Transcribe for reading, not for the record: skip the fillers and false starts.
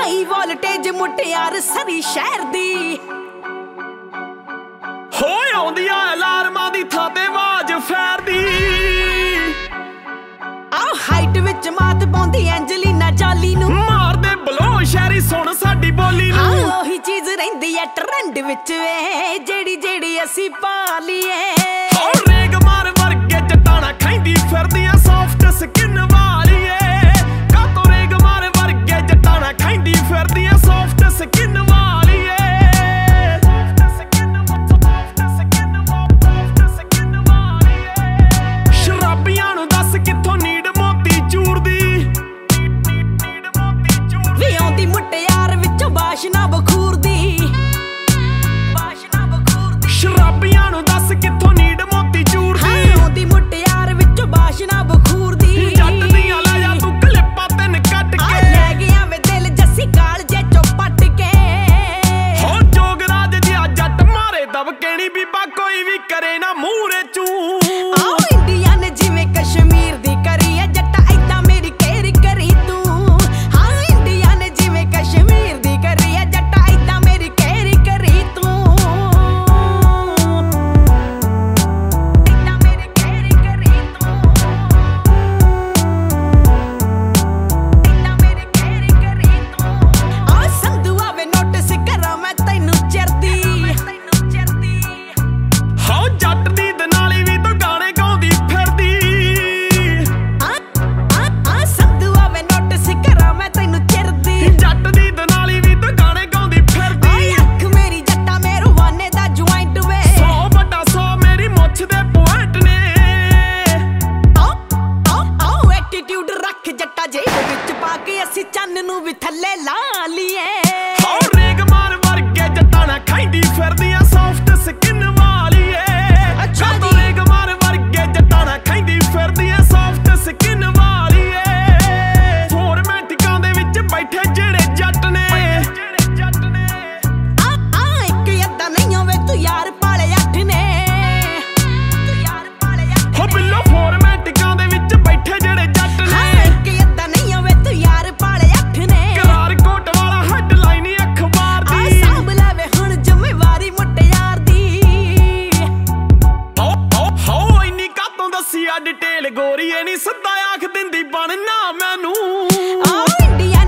High voltage ਮੁਟਿਆਰ ਸਰੀ ਸ਼ਹਿਰ ਦੀ ਹੋਏ ਆਉਂਦੀਆਂ ਅਲਾਰਮਾਂ ਦੀ ਥਾਂ ਤੇ ਆਵਾਜ਼ ਫੈਰਦੀ ਆ ਹਾਈਟ ਵਿੱਚ ਮਾਤ ਪਾਉਂਦੀ ਐਂਜਲੀਨਾ ਜਾਲੀ ਨੂੰ ਮਾਰਦੇ ਬਲੋ ਸ਼ਹਿਰੀ ਸੁਣ ਸਾਡੀ ਬੋਲੀ ਨੂੰ ਹਾਂ ਉਹੀ ਚੀਜ਼ ਰਹਿੰਦੀ ਐ ਟ੍ਰੈਂਡ ਵਿੱਚ ਵੇ ਜਿਹੜੀ ਅਸੀਂ ਪਾ ਲਈਏ ਰੇਗ ਮਾਰ ਵਰਗੇ ਜਟਾਣਾ ਖਾਂਦੀ ਫਿਰਦੀਆਂ ਸੌਫਟ ਸਕਿਨ ਵਾਲੀਏ ਕਾਤੋਂ ਰੇਗ ਮਾਰ ਵਰਗੇ ਜਟਾਣਾ ਖਾਂਦੀ ਫਿਰਦੀਆਂ ਸੌਫਟ ਸਕਿਨ ਵਾਲੀਏ ਸ਼ਰਾਬੀਆਂ ਨੂੰ ਦੱਸ ਕਿੱਥੋਂ ਨੀਡ ਮੋਤੀ ਚੂਰ ਦੀ ਵੀ ਆਉਂਦੀ ਮੁਟਿਆਰ ਵਿੱਚੋਂ ਬਾਸ਼ਨਾ ਬਖੂਰ ਦੀ ਸ਼ਰਾਬੀਆਂ ਨੂੰ ਦੱਸ ਕਿੱਥੋਂ ਨੀਡ ਮੋਤੀ ਚੂਰ ਦੀ ਆਉਂਦੀ ਮੁਟਿਆਰ ਵਿੱਚੋਂ ਬਾਸ਼ਨਾ ਬਖੂਰ ਦੀ ਜੱਟ ਦੀਆਂ ਲੈ ਜਾ ਤੂੰ ਕਲਿੱਪਾਂ ਤਿੰਨ ਕੱਟ ਕੇ ਲੈ ਗਿਆ ਵੇ ਦਿਲ ਜੱਸੀ ਕਾਲ ਜੇ ਚੋਂ ਪੱਟ ਕੇ ਹੋ ਜੋਗਰਾਜ ਜਿਹਾ ਜੱਟ ਮਾਰੇ ਦਬਕੇ ਨੀ ਬੀਬਾ ਕੋਈ ਵੀ ਕਰੇ ਨਾ ਮੂਹਰੇ ਚੂ ਆਓ ਇੰਡੀਆ ਨੇ ਜਿਵੇਂ ਕਸ਼ਮੀਰ ਦੀ ਕਰੀ ਐ ਜੱਟਾ ਏਦਾਂ ਮੇਰੀ ਕੇਰੀ ਕਰੀ ਤੂੰ ਹਾਂ ਇੰਡੀਆ ਨੇ ਜਿਵੇਂ ਕਸ਼ਮੀਰ ਦੀ ਕਰੀ ਐ ਜੱਟਾ ਏਦਾਂ ਮੇਰੀ ਕੇਰੀ ਕਰੀ ਤੂੰ ਏਦਾਂ ਮੇਰੀ ਕੇਰੀ ਕਰੀ ਤੂੰ ਏਦਾਂ ਮੇਰੀ ਕੇਰੀ ਕਰੀ ਤੂੰ ਆ ਸੰਧੂ ਆਵੇ ਨੋਟਿਸ ਕਰਾਂ ਮੈਂ ਤੈਨੂੰ ਚਿਰਦੀ ਹੋ ਜੱਟ ਦੀ ਦਨਾਲੀ ਵੀ ਤੂੰ ਗਾਣੇ ਗਾਉਂਦੀ ਫਿਰਦੀ ਆ ਸੰਧੂ ਆਵੇ ਨੋਟਿਸ ਕਰਾਂ ਮੈਂ ਤੈਨੂੰ ਚਿਰਦੀ ਜੱਟ ਦੀ ਦਨਾਲੀ ਵੀ ਤੂੰ ਗਾਣੇ ਗਾਉਂਦੀ ਫਿਰਦੀ ਓਏ ਅੱਖ ਮੇਰੀ ਜੱਟਾ ਮੇਰੂ ਵਾਨੇ ਦਾ ਜੁਆਇੰਟ ਵੇ 100 ਵੱਡਾ 100 ਮੇਰੀ ਮੁੱਛ ਦੇ ਪੁਆਇੰਟ ਨੇ ਆਓ ਐਟੀਟਿਊਡ ਰੱਖ ਜੱਟਾ ਜੇਬ ਵਿੱਚ ਪਾ ਕੇ ਅਸੀਂ ਚੰਨ ਨੂੰ ਵੀ ਥੱਲੇ ਲਾ ਲਈਏ ਹੋ ਰੇਗ ਮਾਰ ਵਰਗੇ ਜਟਾਣਾ ਖਾਂਦੀ ਫਿਰਦੀਆਂ ਸੌਫਟ ਸਕਿਨ ਵਾਲੀਏ ਅੱਛਾ ਕਾਤੋਂ ਜੀ। ਰੇਗ ਮਾਰ ਵਰਗੇ ਜਟਾਣਾ ਖਾਂਦੀ ਫਿਰਦੀਆਂ ਸੌਫਟ ਸਕਿਨ ਵਾਲੀਏ ਫੋਰਮੈਟਿਕਾਂ ਦੇ ਵਿੱਚ ਬੈਠੇ ਜਿਹੜੇ ਜੱਟ ਨੇ ਆ ਇੱਕ ਅੱਧਾ ਨਹੀਂ ਹੋਵੇ ਤੂੰ ਯਾਰ ਪਾਲੇ ਅੱਠ ਨੇ ਹੋ ਬਿੱਲੋ ਫੋਰਮੈਟਿਕਾਂ ਦੇ ਵਿੱਚ ਬੈਠੇ ਜਿਹੜੇ ਜੱਟ ਹਾਂ ਨੇ ਇੱਕ ਅੱਧਾ ਨਹੀਂ ਹੋਵੇ ਤੂੰ ਯਾਰ ਪਾਲੇ ਅੱਠ ਨੇ ਕਰਾਰ ਕੋਟ ਵਾਲਾ ਹੈਡਲਾਈਨ ਹੀ ਅਖਬਾਰ ਆ ਦੀ ਸਾਂਭ ਲੈਵੇ ਹੁਣ ਜ਼ਿੰਮੇਵਾਰੀ ਮੁਟਿਆਰ ਦੀ ਹੋ ਇੰਨੀ ਕਾਤੋਂ ਦੱਸੀ ਆ ਡਿਟੇਲ ਗੋਰੀਏ ਨਹੀਂ ਸਿੱਧਾ ਆਖ ਦਿੰਦੀ ਬਣਨਾ ਮੈਨੂੰ ਆਓ ਇੰਡੀਆ